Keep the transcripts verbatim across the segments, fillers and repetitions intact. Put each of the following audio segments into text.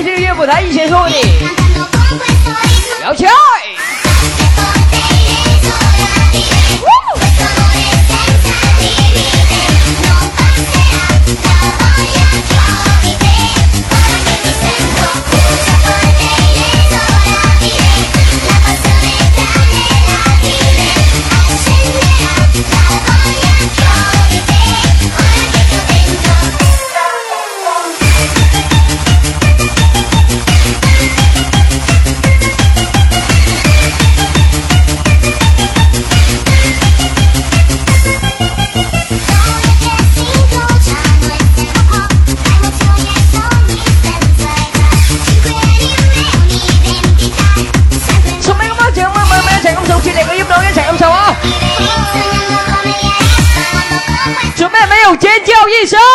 这个乐谱台以前说的，摇起来。准备没有尖叫一声。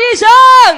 一声。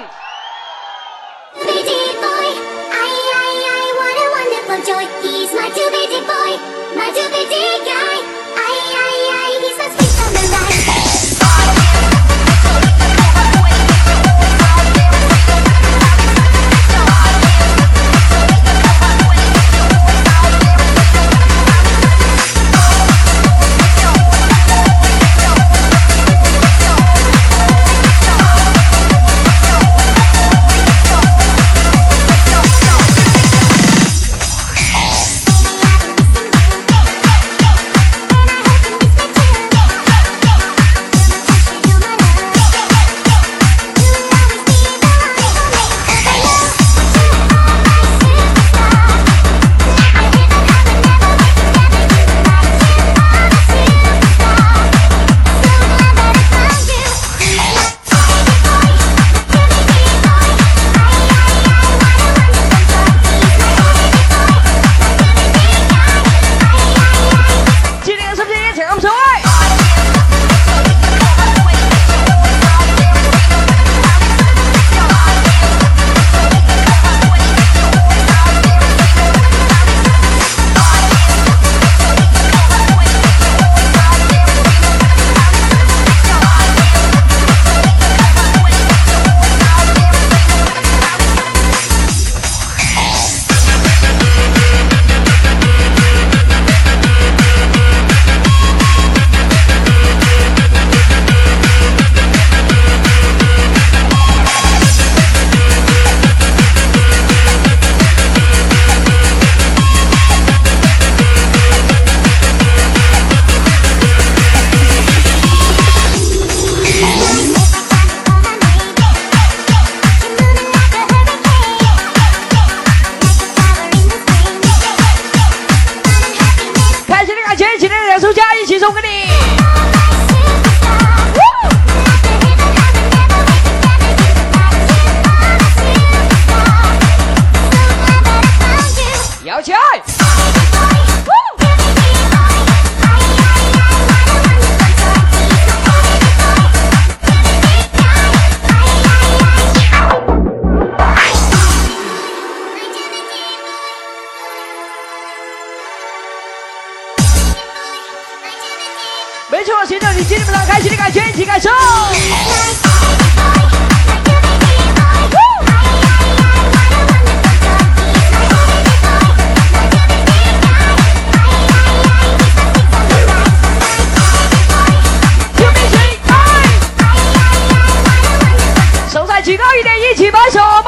没错，现在你今天晚上开心的感觉，一起感受。手再举高一点，一起拍手吧。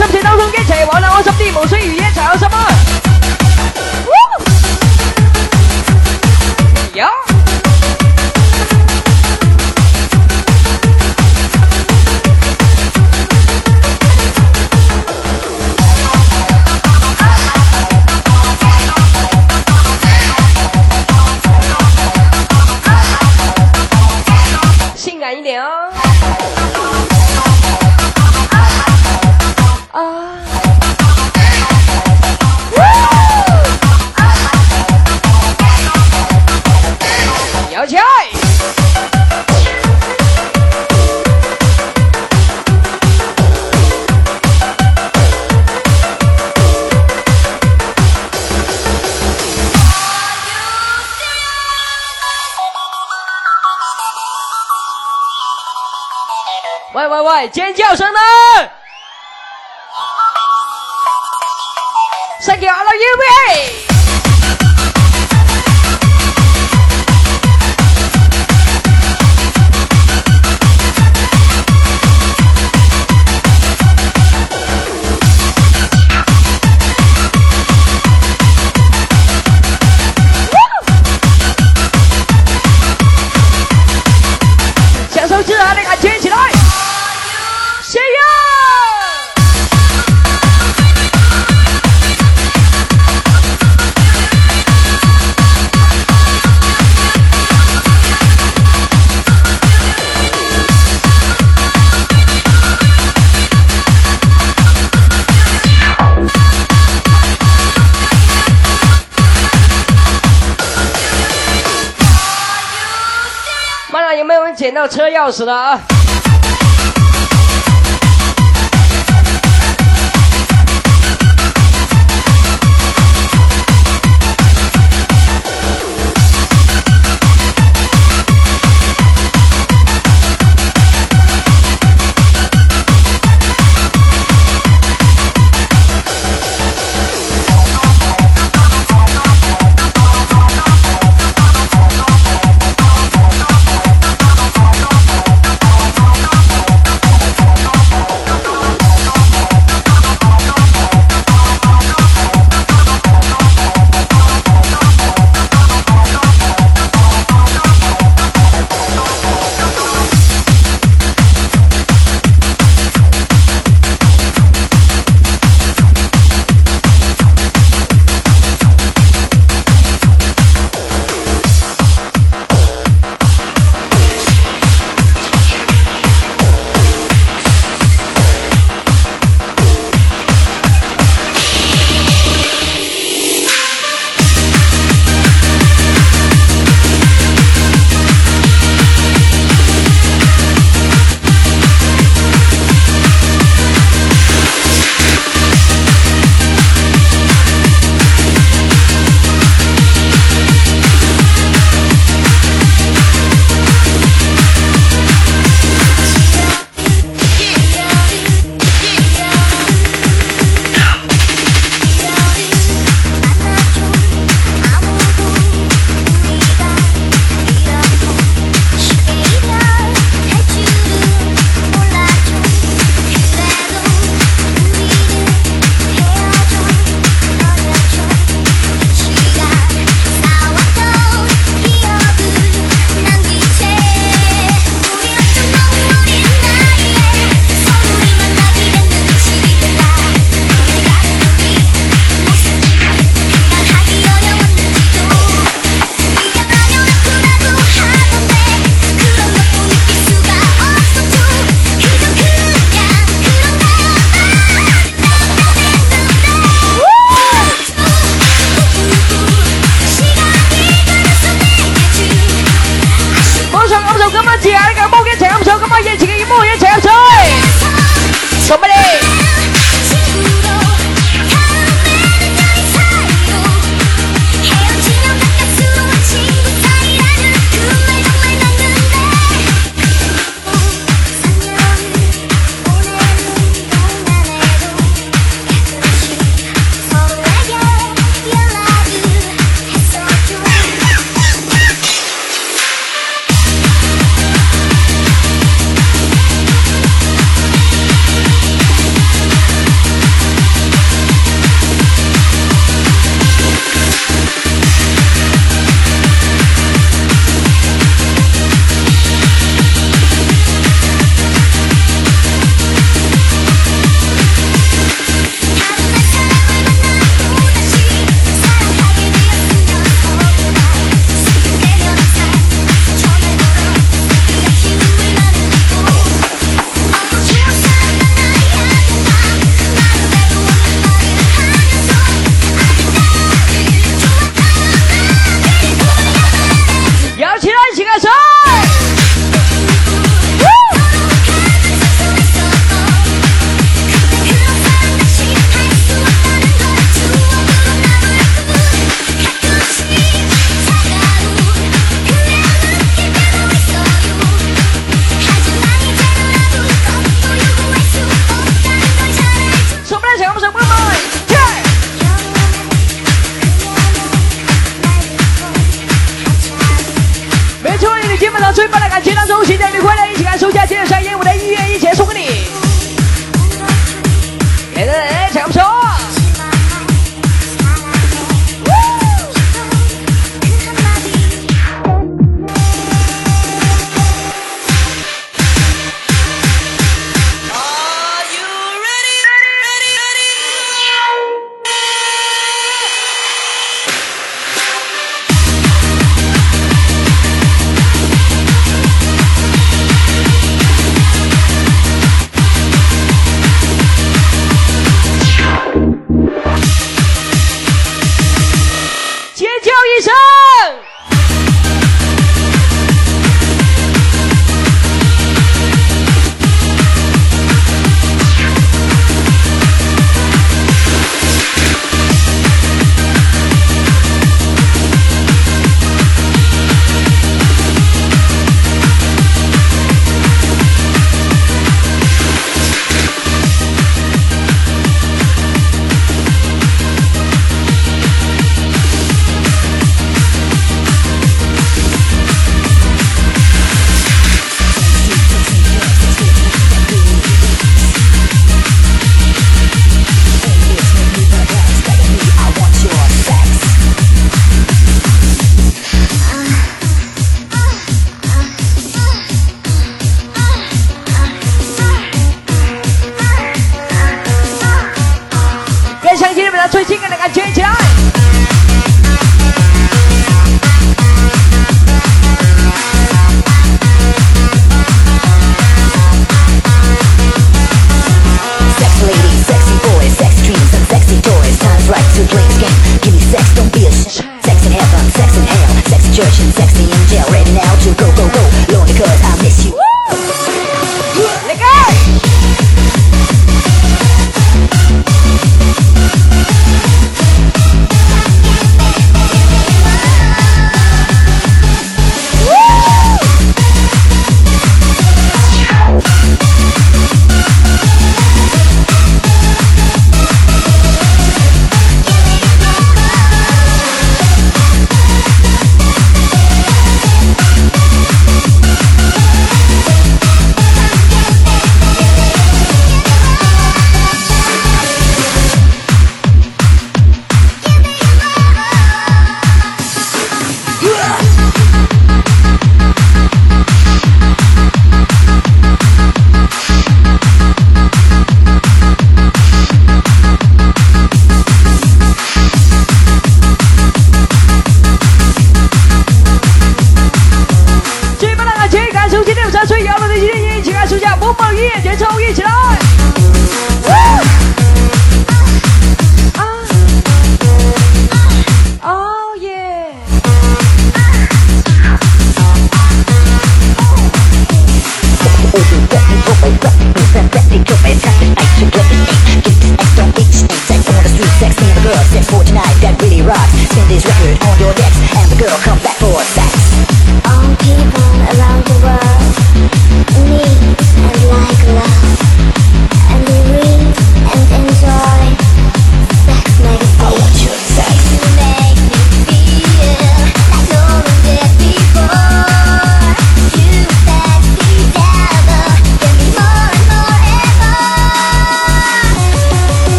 心情當中一齊玩得開心啲，無需語言一齊開心啊！有。性感一點哦。啊！搖起來！喂喂喂，尖叫聲呢？Thank you, I love you, baby. 享受自然的感觉起来，谢谢。有没有人捡到车钥匙的啊？ 唱今天晚上最性感的感觉起来。 Sexy ladies, sexy boys, sex dreams and sexy toys. Time's right to play this game. Give me sex, don't be a shit. Sex in heaven, sex in hell, sexy church and sexy angel. Ready now to go, go, go. Lonely cause I miss you. Let go!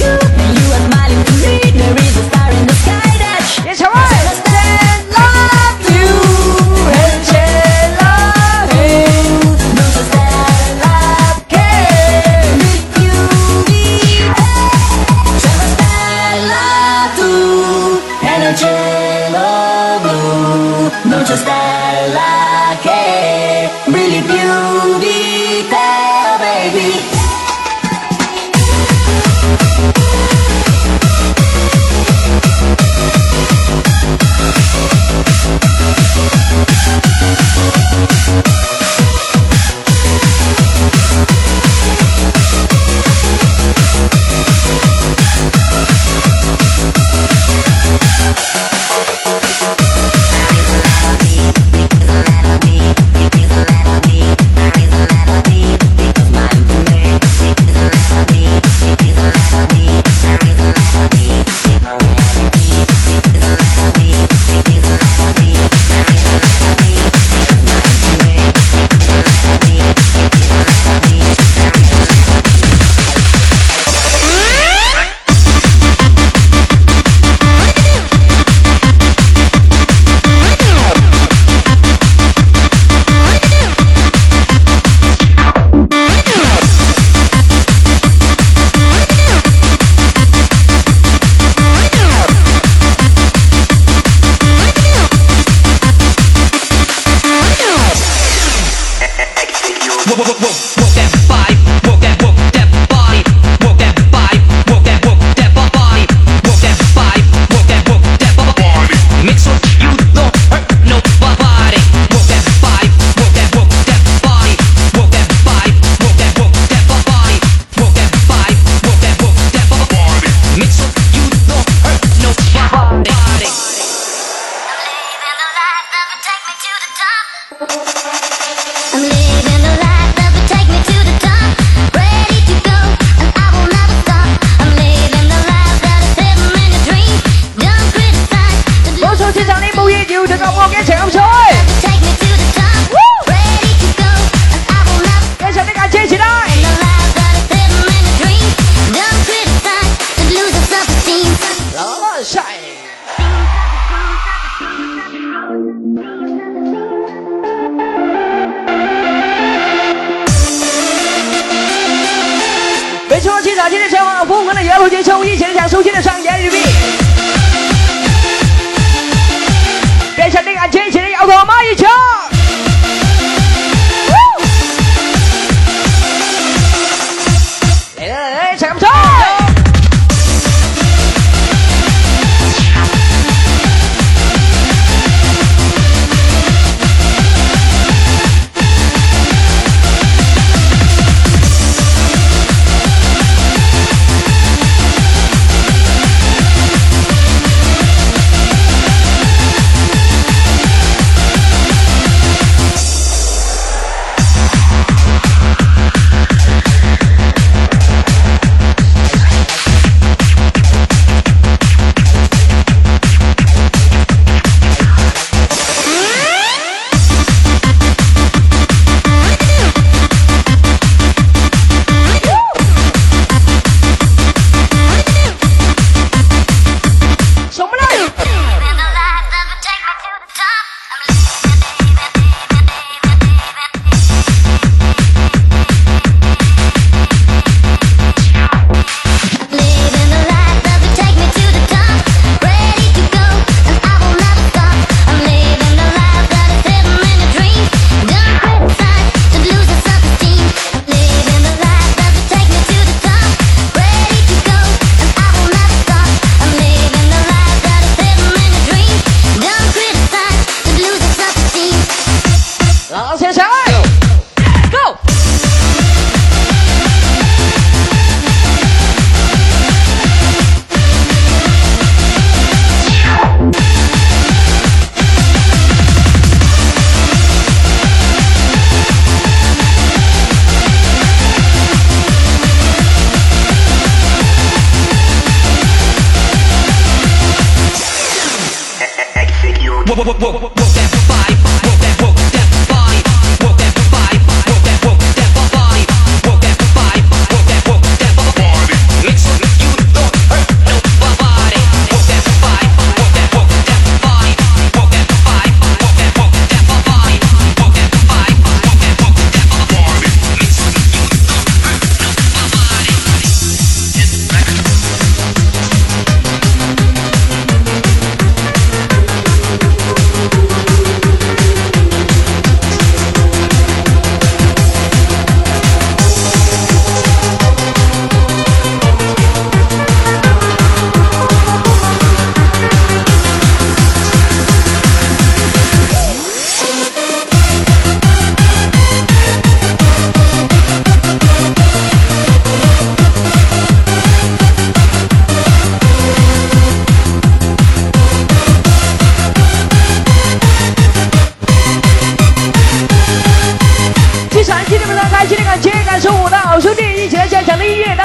It's alright. Stand up. yellow blue. Don't you style like it? Really beautiful, baby.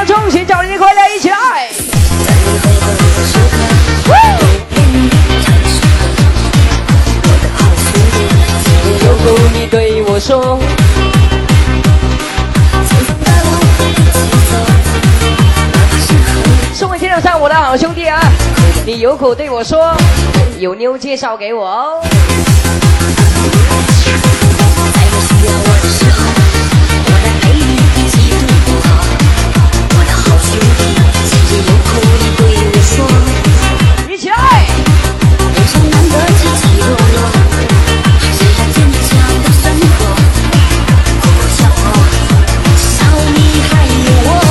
当中，寻找你快乐，一起来！有苦你对我说。送给天上上我的好兄弟啊！你有口对我说，有妞介绍给我哦。一起来！人生难得起起落落，还是要坚强的生活。哭哭笑我，少你还有我。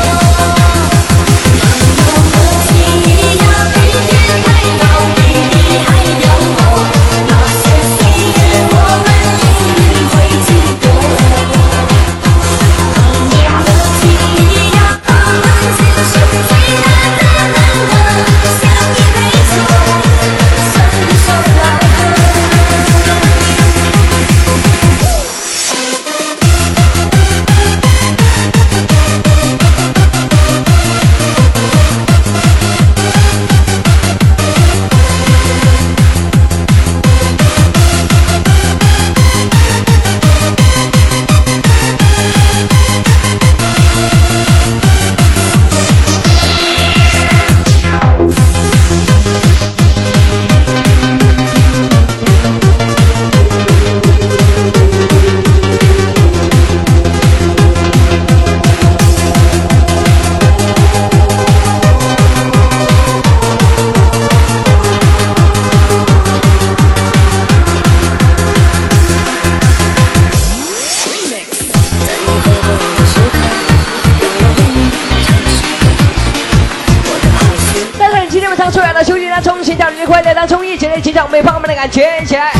当中一起来欣赏美胖们的感觉，一起来！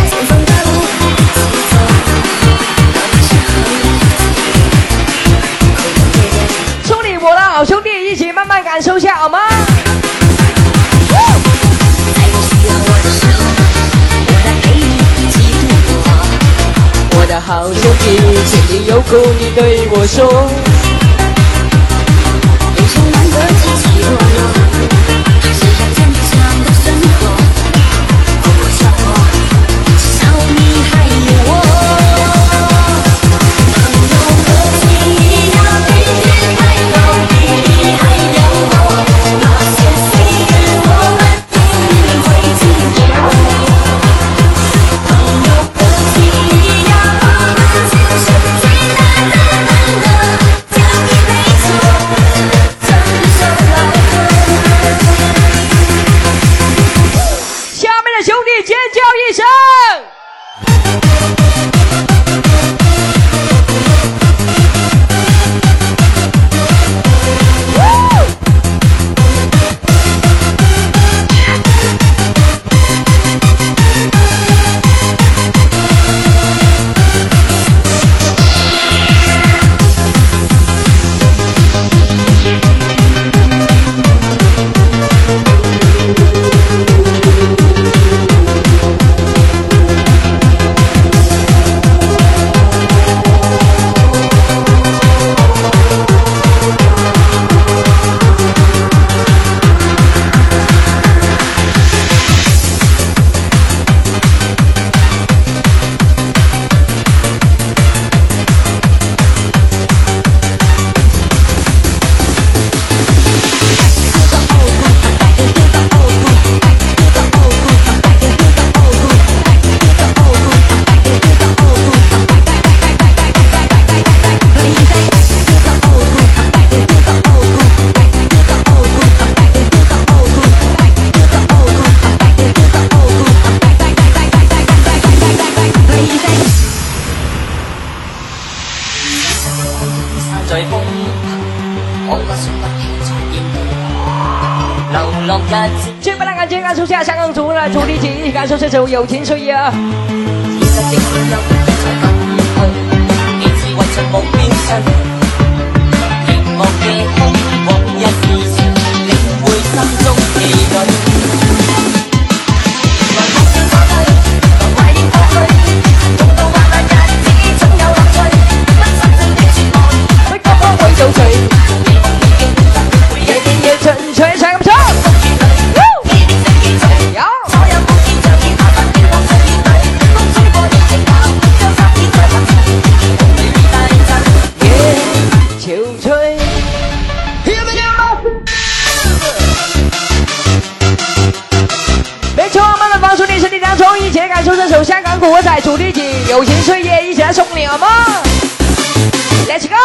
送你我的好兄弟，一起慢慢感受一下好吗？我的好兄弟，请你有苦你对我说。人生难得起起落落。接下来感谢感受下香港组的主题曲，一起感受这首《友情岁月》。 感受这首香港古惑仔主题曲《友情岁月》，一起来送你好吗 ？Let's go！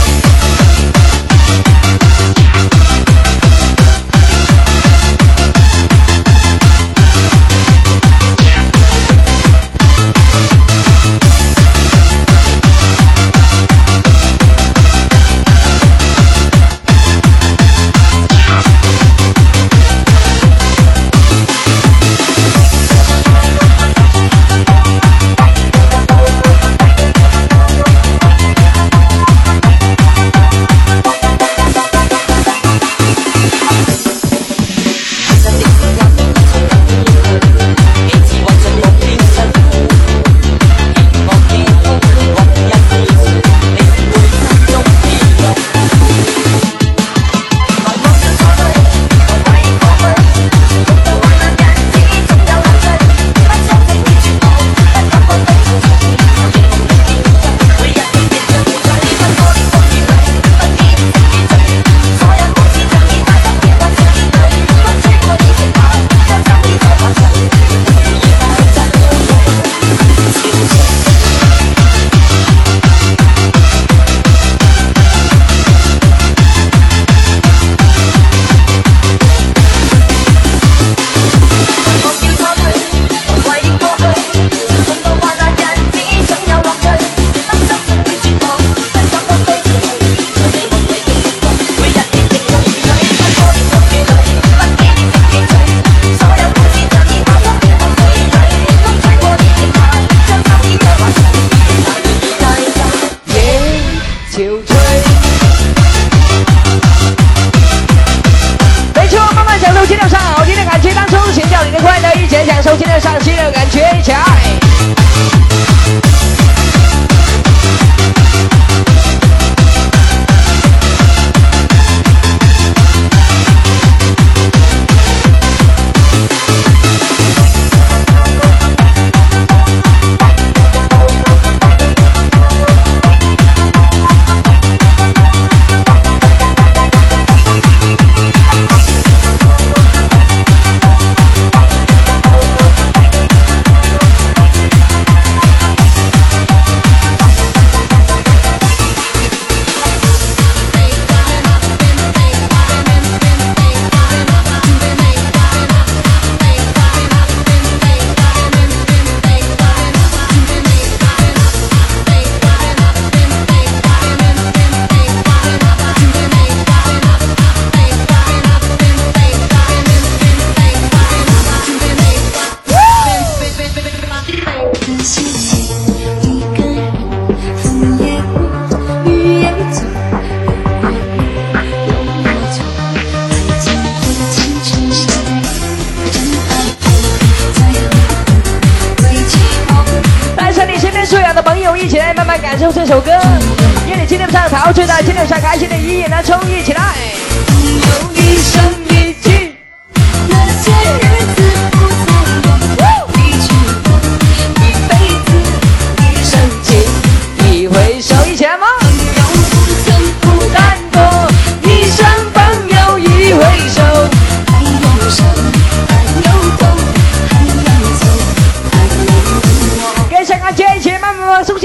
感受这首歌，夜里今天上陶醉的，今天上开心的，一夜来冲一起来。有一生一句，那些日子不再有，一句一辈子，一生情，一回首，一起来吗？朋友不曾不难过，一生朋友一回首，还有生，还有痛，还要走，还有我。跟香港姐一起慢慢往松下。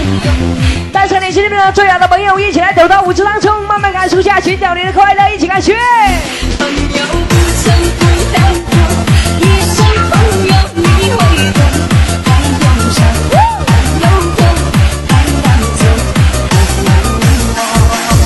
带着你心里面的最好的朋友一起来走到舞池当中，慢慢感受下寻找你的快乐，一起感觉。 朋友不曾孤单过，一生朋友你会懂，还忧伤，还有痛，还带走，很难忘。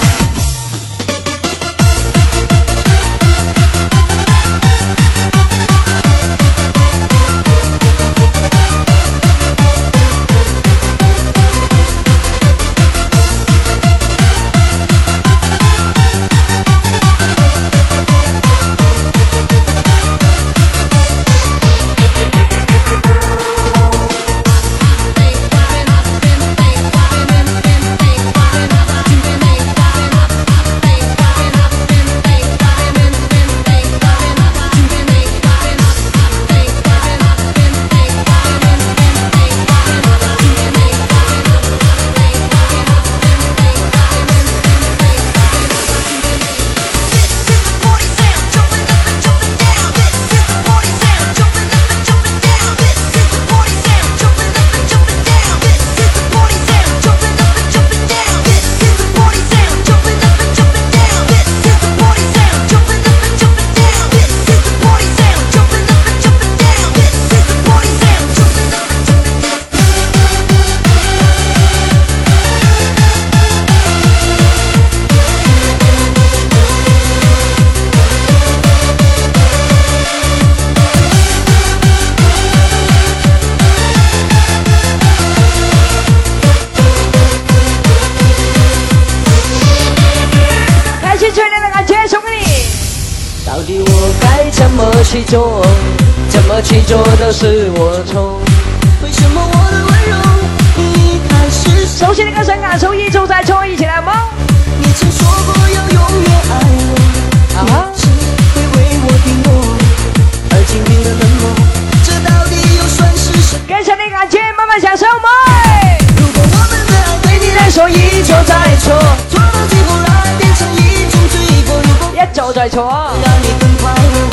去做，怎么去做都是我错。 为什么我的温柔你一开始熟悉的歌声，感受一周再错，一起来吗？ 你曾说过要永远爱我， 啊， 只会为我停落，而今你的冷漠，这到底又算是什么？ 跟着你感觉，慢慢享受吗？ 如果我们的爱对你来说一错再错，错到最后来变成一种罪过，如果一错再错， 让你更快乐。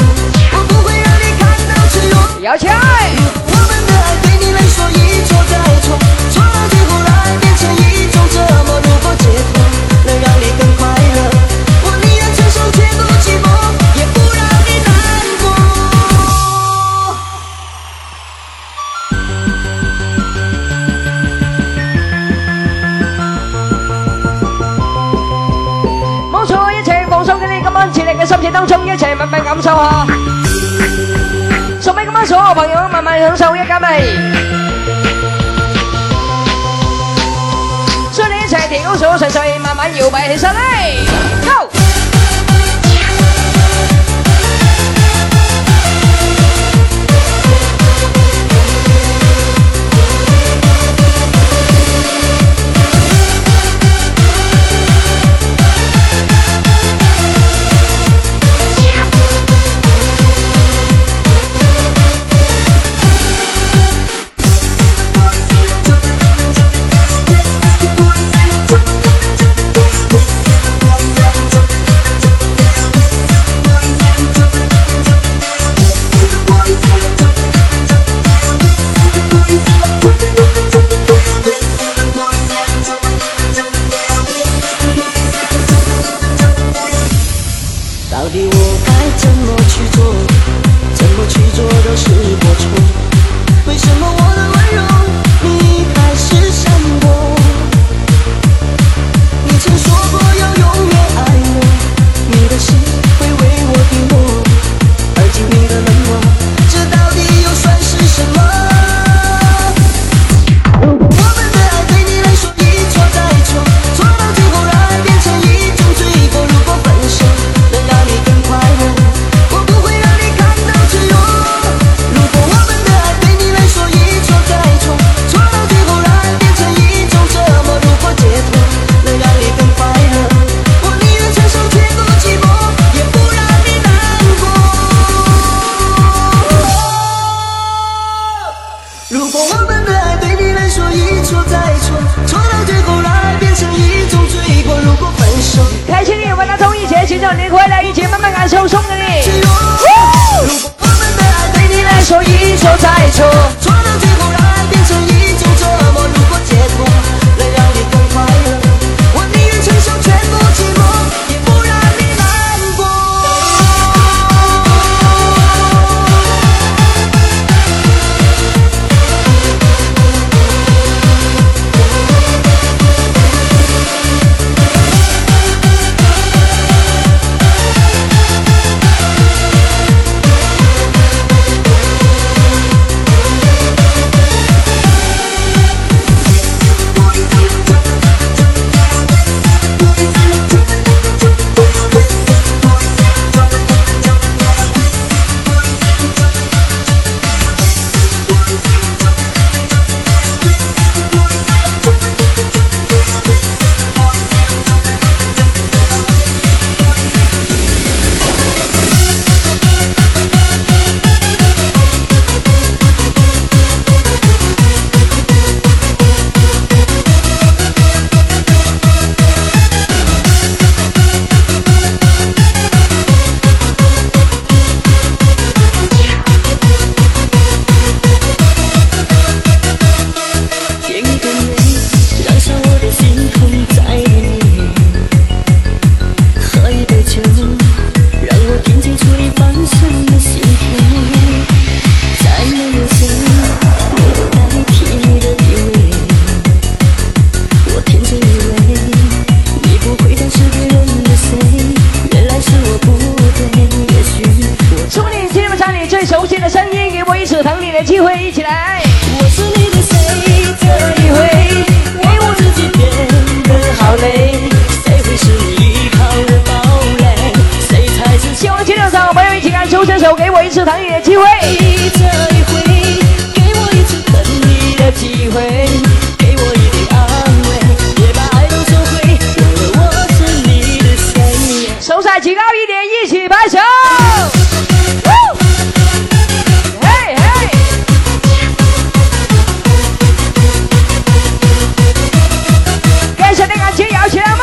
摇起来！ 我们的爱对你来说一错再错，错到最后来变成一种折磨。如果解脱能让你更快乐，我宁愿承受全部寂寞，也不让你难過。冇錯，一齊放鬆緊你今晚熱烈嘅心情當中，一齊慢慢感受下。送俾今晚所有朋友慢慢享受一家味，所以你一齊提高所有情緒，慢慢搖擺起身嚟 ，Go！ 错到最后来变成一种折磨，如果解脱熟悉的声音，给我一次疼你的机会，一起来。 我是你的谁？这一回，为我自己变得好累。谁会是你依靠的堡垒？谁才是？ 希望今天上朋友一起看周伸手，给我一次疼你的机会。 这一回，给我一次疼你的机会，给我一点安慰，别把爱都收回，忘了我是你的谁。 手再举高一点，一起拍手。嘿嘿，跟上那感觉摇起来吗？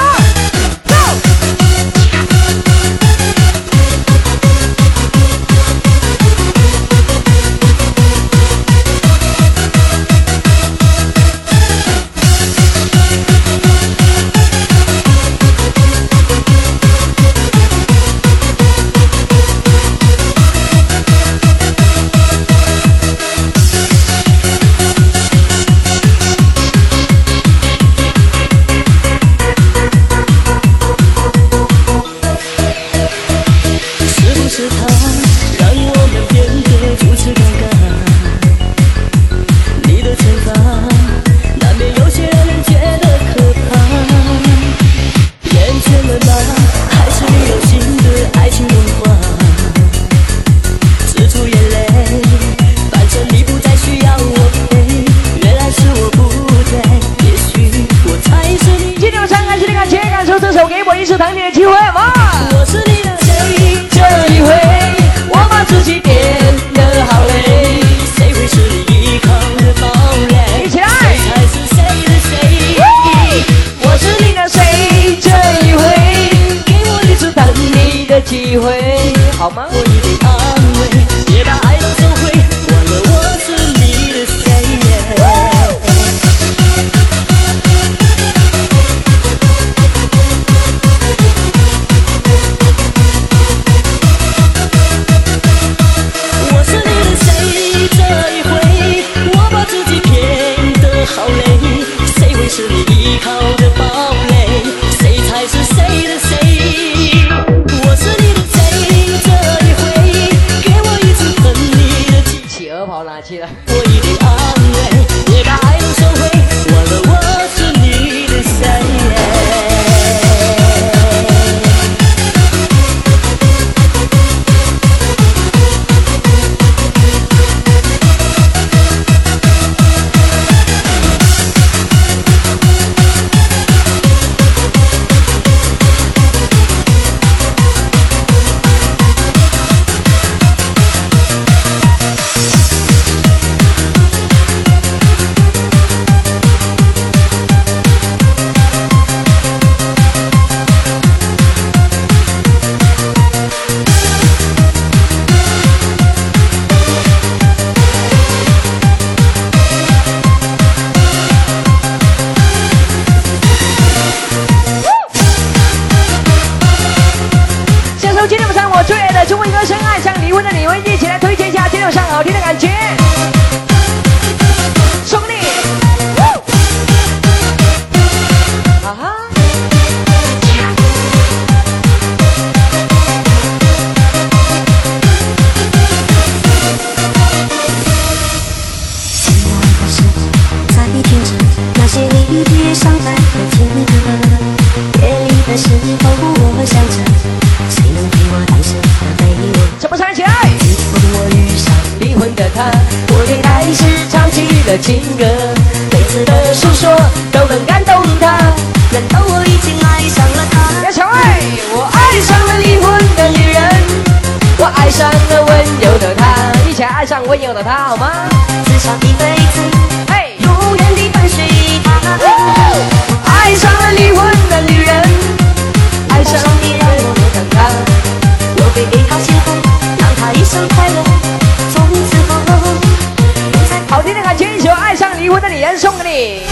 一次疼你的机会吗？ 我是你的谁？这一回，我把自己变得好累。谁会是你依靠的堡垒？ 一起来！ 谁才是谁的谁？ 我是你的谁？这一回， 给我一次疼你的机会，好吗？ 我一定安慰，别把爱都收回，忘了我是你的谁？好累，谁会是你依靠的堡垒？谁才是谁的谁？我是你的谁？这一回，给我一次疼你的机会。 企鹅跑哪去了？ 我一定安慰，别把爱都收回，忘了我是你的谁？ 最爱的中文歌声，爱上离婚的你们，一起来推荐一下今天晚上好听的感觉，兄弟！啊哈！ 寂寞的时候，在听着那些离别伤感的情歌，夜里的时候，我想着。谁能陪我单身的美丽？ 怎么唱起来？ 自从我遇上离婚的他，我给他一时唱起了情歌，每次的诉说都能感动他。难道我已经爱上了他？ 别唱哎！ 我爱上了离婚的女人， 我爱上了温柔的他，一起爱上温柔的他好吗？ 至少一辈子， 嘿， 永远地伴随他。 爱上了离婚的女人，爱上你让我等他， 我会给他幸福，让他一生快乐。从此后， 好听的感觉，一首《爱上离婚的女人》送给你。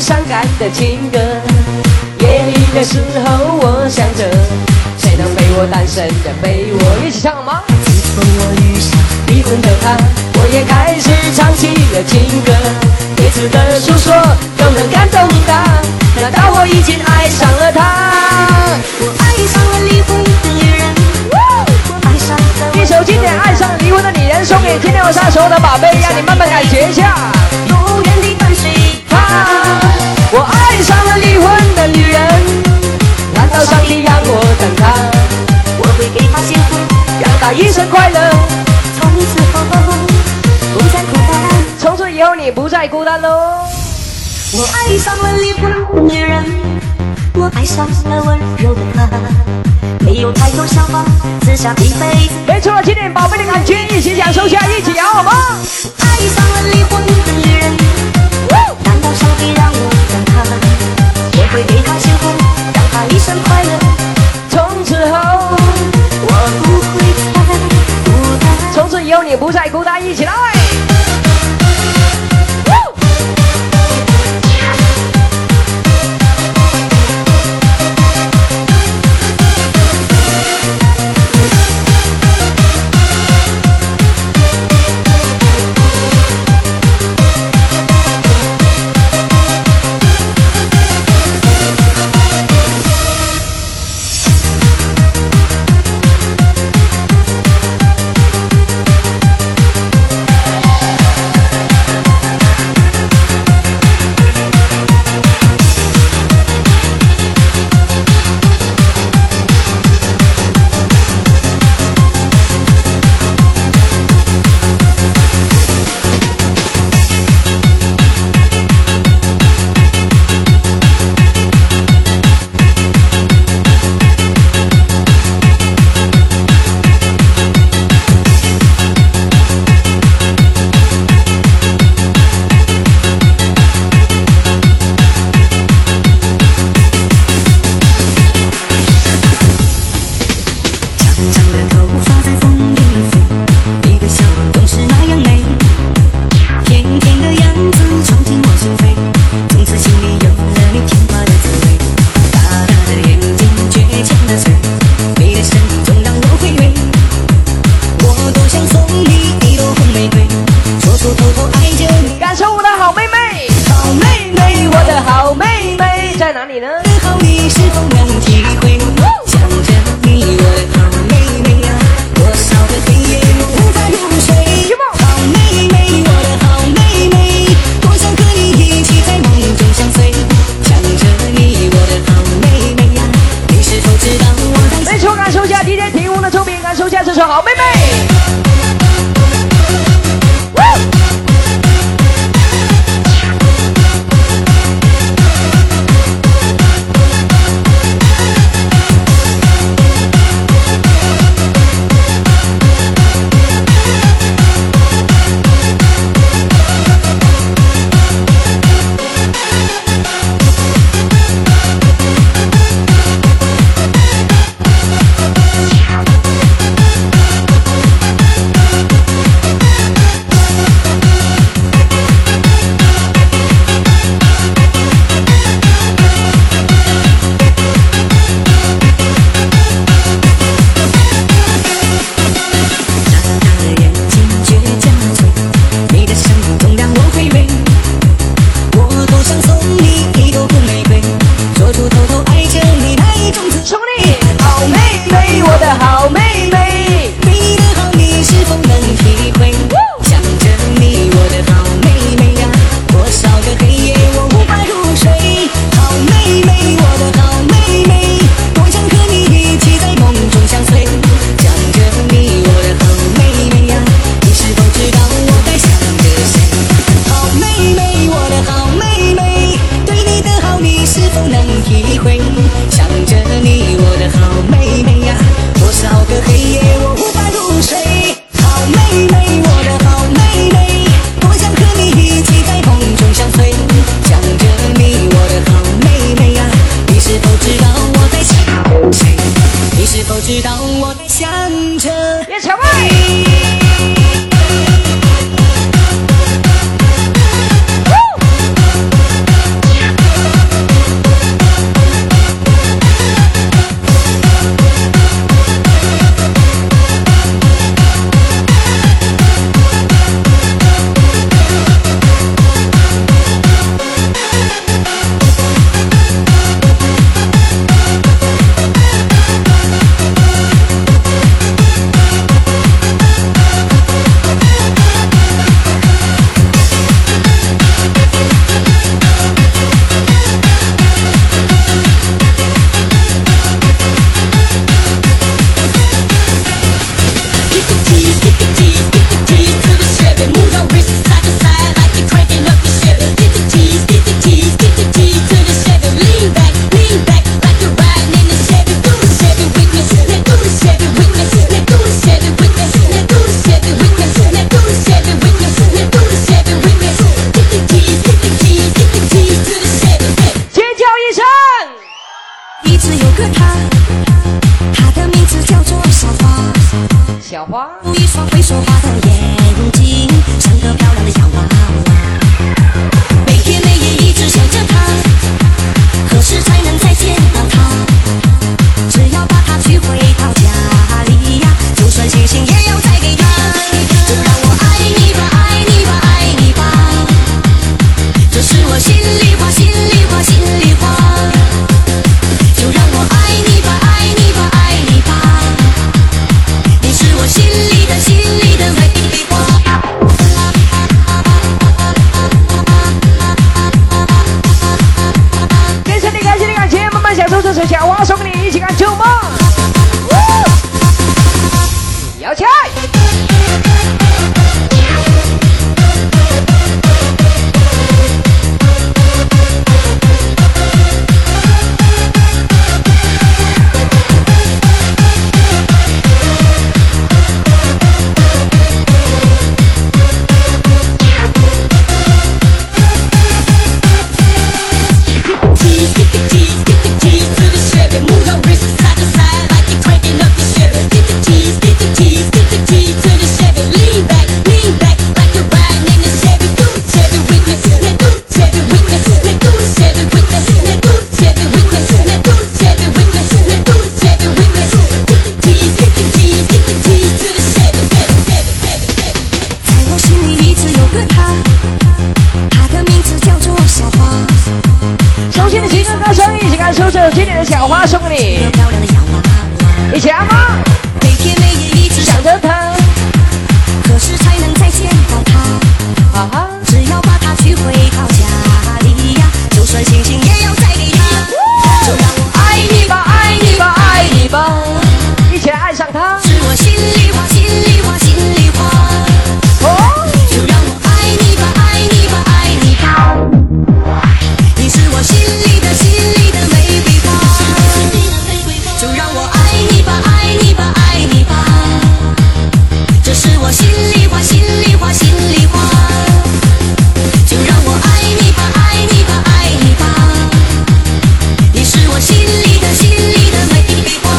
伤感的情歌。夜里的时候，我想着谁能陪我单身的陪我一起唱吗？ 自从我遇上离婚的他，我也开始唱起了情歌，每次的诉说都能感动他。难道我已经爱上了他？ 我爱上了离婚的女人，我爱上了一首经典《爱上离婚的女人》送给今天晚上所有的宝贝，让你慢慢感觉一下。 永远地伴随他，我爱上了离婚的女人，难道上帝让我等她？ 我会给她幸福， 让她一生快乐。 从此后不再孤单。 从此以后你不再孤单喽。 我爱上了离婚的女人，我爱上了温柔的她，没有太多想法，只想一辈子。 没错，今天宝贝的感觉一起享受下，一起摇好吗？ 爱上了离婚的女人，难道上帝让我等她？我会给她幸福，让她一生快乐。 从此后， 我不会再孤单。 从此以后你不再孤单，一起来。 小花。 一双会说话的眼睛，像个漂亮的小娃娃，每天每夜一直想着他，何时才能再见到他？只要把他娶回到家里呀，就算星星也要再给他。就让我爱你吧，爱你吧，爱你吧，这是我心里话，心里话，心里话。就让我爱你吧，爱你吧，爱你吧，你是我心里的，心里的玫瑰花。 感谢你，感谢你，感谢慢慢享受这首小花送给你，一起看周末。摇起来！今天的小花送给你，一起按吗？ 每天每夜一直想着他， 何时才能再见到他？ 啊哈！ 只要把他娶回到家里呀，就算星星也要再给他。就让我爱你吧，爱你吧，爱你吧， 一起来爱上他。 是我心里话，心里话，心里话。哦，就让我爱你吧，爱你吧，爱你吧，你是我心里的，心里的玫瑰花。就让我爱你吧，爱你吧，爱你吧，这是我心里话，心里话，心里话。就让我爱你吧，爱你吧，爱你吧，你是我心里的，心里的玫瑰花。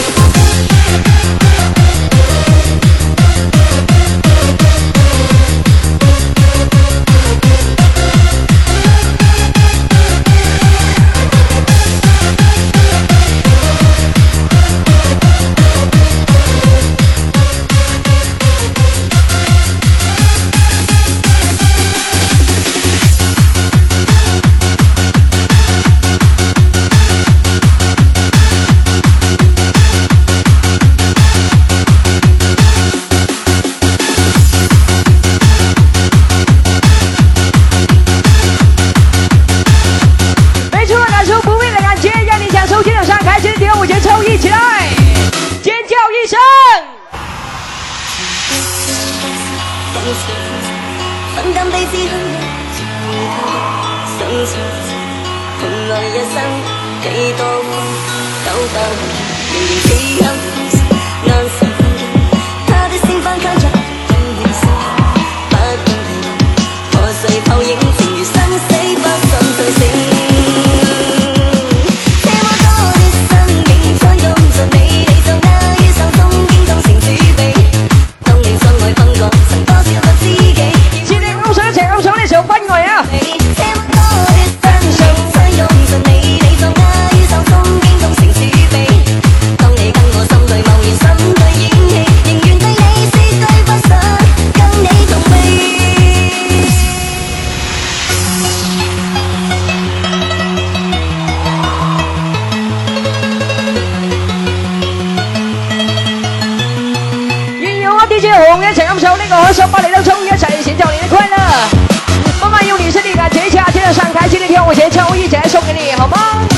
双把你当中一齊先祝你的快樂，媽媽用你身體感覺一下，接着上台，今天跳舞前抽一起來送給你，好嗎？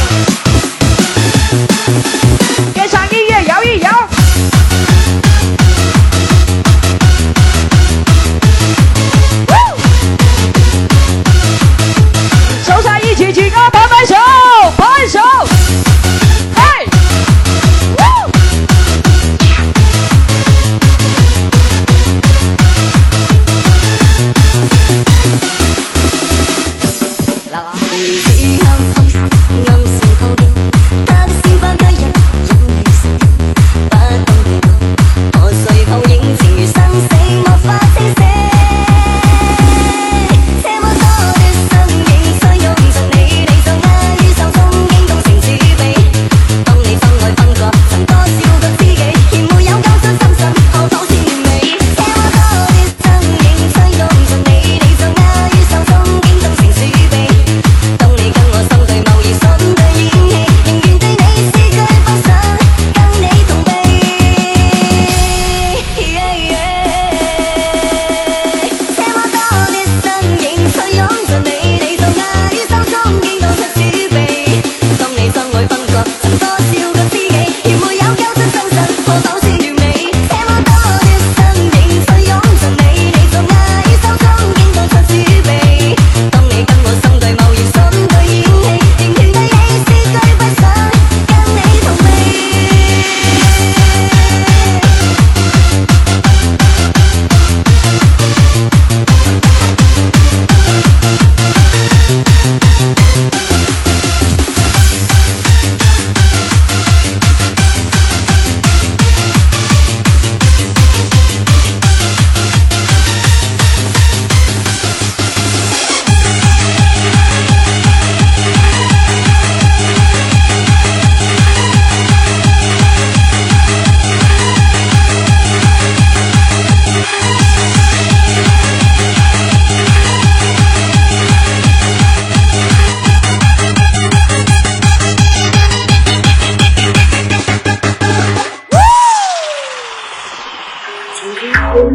跟上音樂搖一搖。手上一起舉高，拍拍手，拍手。 暗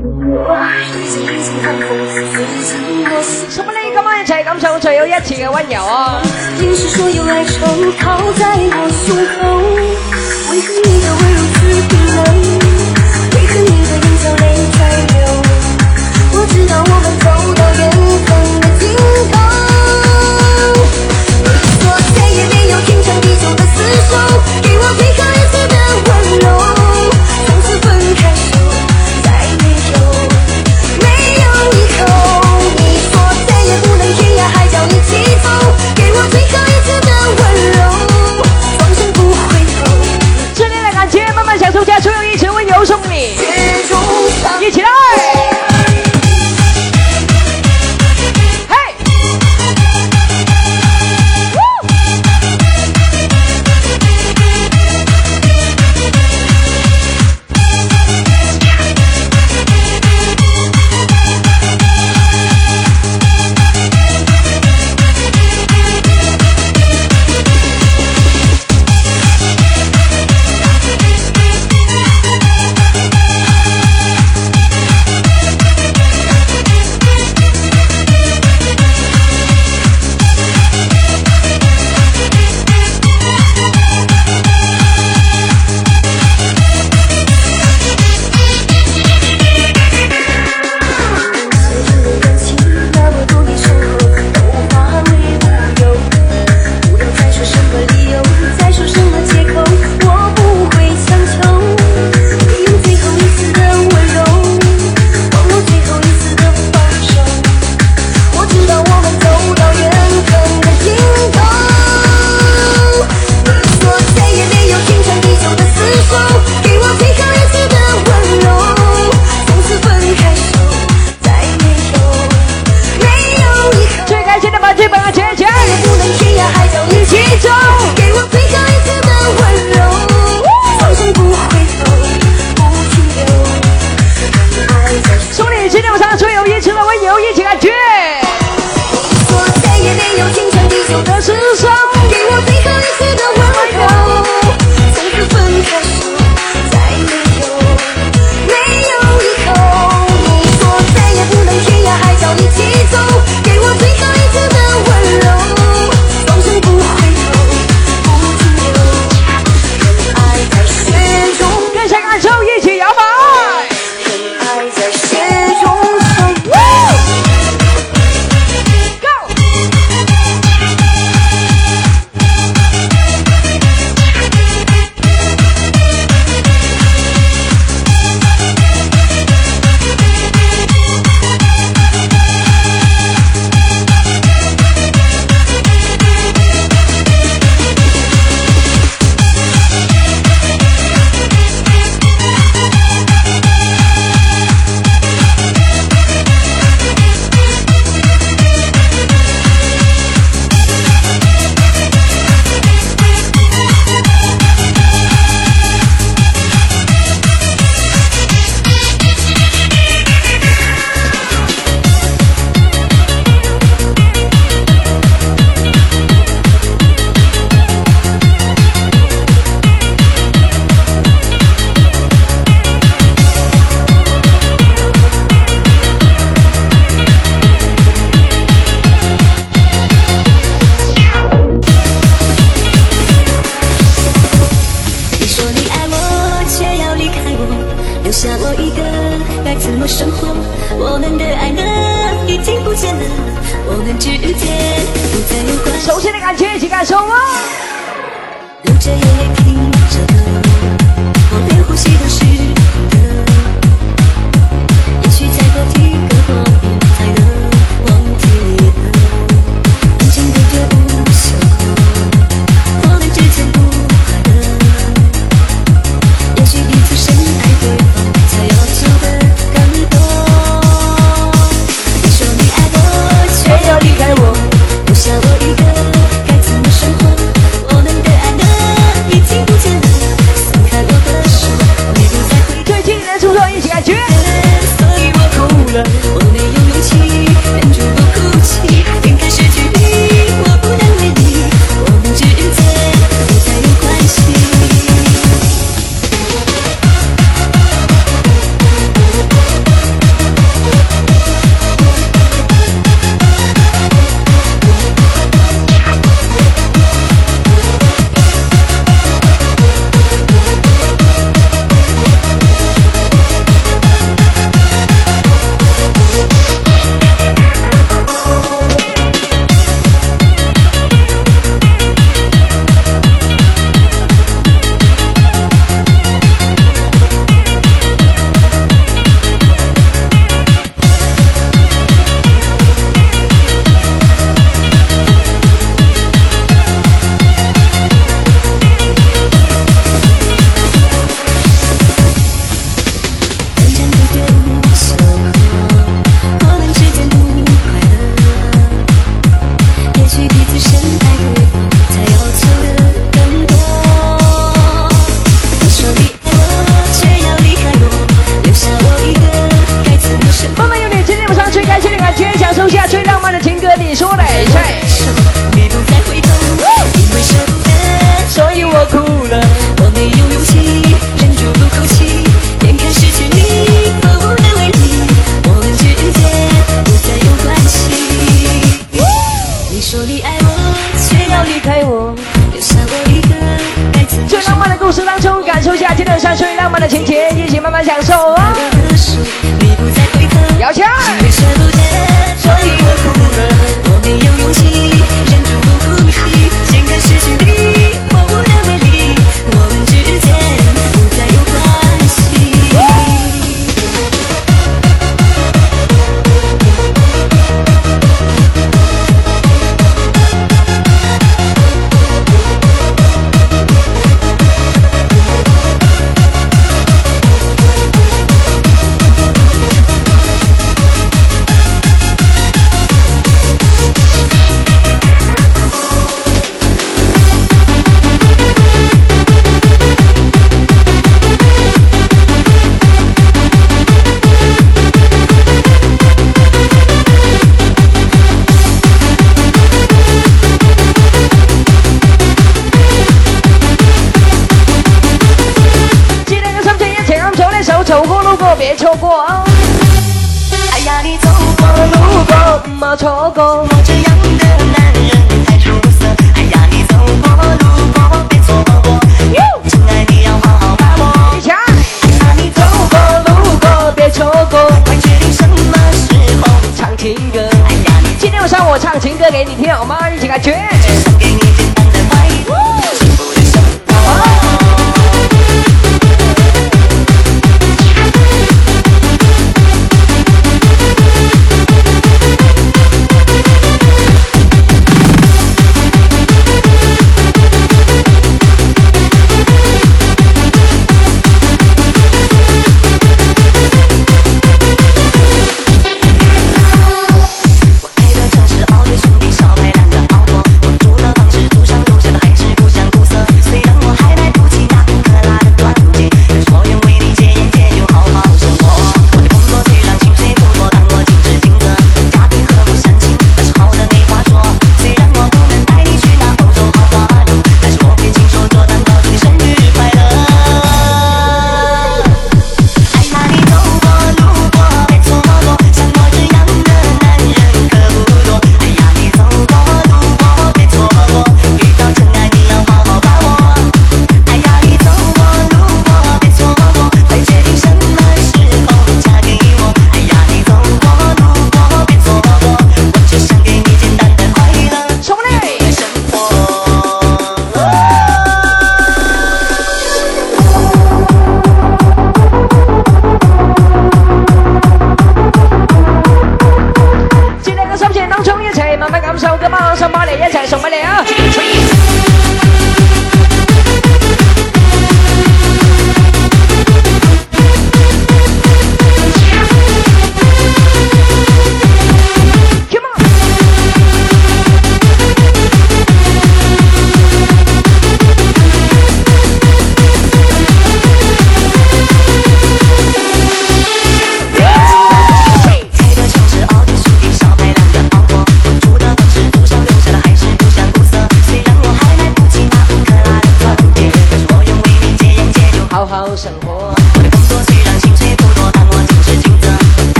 什麼呢？今晚一齊感受最有一次嘅溫柔啊！ 竟是所有哀愁靠在我胸口，為何你的溫柔如此冰冷？為何你的眼角淚在流？我知道我們走到緣分的盡頭，你說再也沒有天長地久的廝守，給我最後一次的溫柔，從此分開手，再沒有沒有以後。你說再也不能天涯海角一起走，給我最後一次的溫柔，放聲不回頭。 今天的感覺慢慢享受家所有一起溫柔送你，一起來！ 熟悉的感觉，一起感受吗？ 流着眼泪听着歌，我连呼吸都是的。也许再多几个光阴才能忘记了，安静的就无休口，我们之间不快乐。也许彼此深爱对方才有足的感动。你说你爱我，却要离开我，留下我一个。我们的爱呢，已经不见了，松开我的手，没有再情节，一起慢慢享受啊！摇起来！走过路过别错过啊！ 哎呀，你走过路过莫错过，我这样的男人太出色。哎呀，你走过路过别错过，亲爱的要好好把握。 一起！ 哎呀，你走过路过别错过，快决定什么时候唱情歌。哎呀，你今天晚上我唱情歌给你听好吗？一起感觉。 只想给你简单的怀抱，幸福的生活。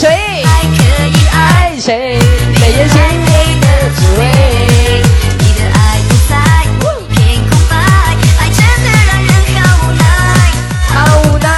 谁？ 还可以爱爱谁？没人心里的滋味。 你的爱不在，我一片空白，爱真的让人好无奈。 好无奈。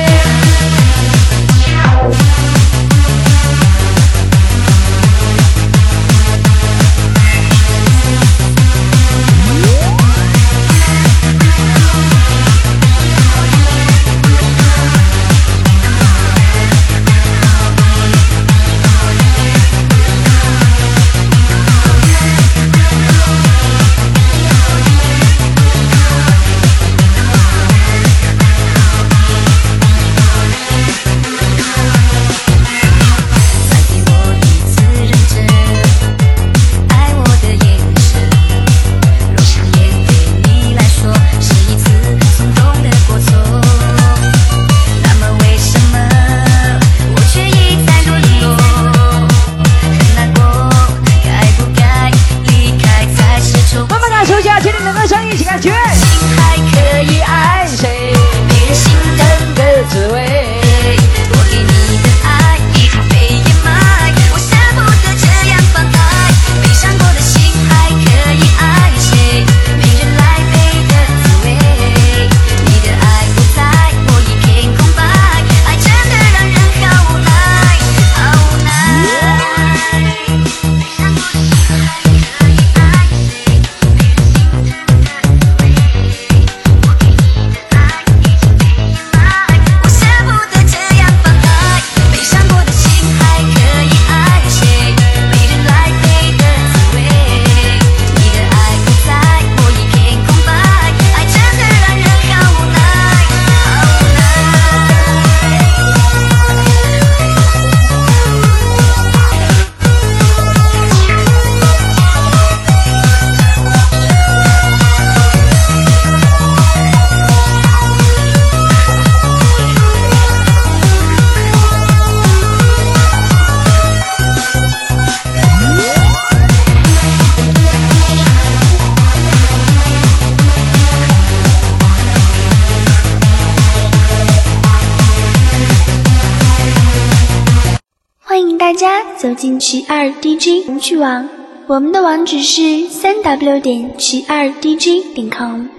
大家走进曲二 D J 红曲网，我们的网址是三 w 点曲二 D J 点 com。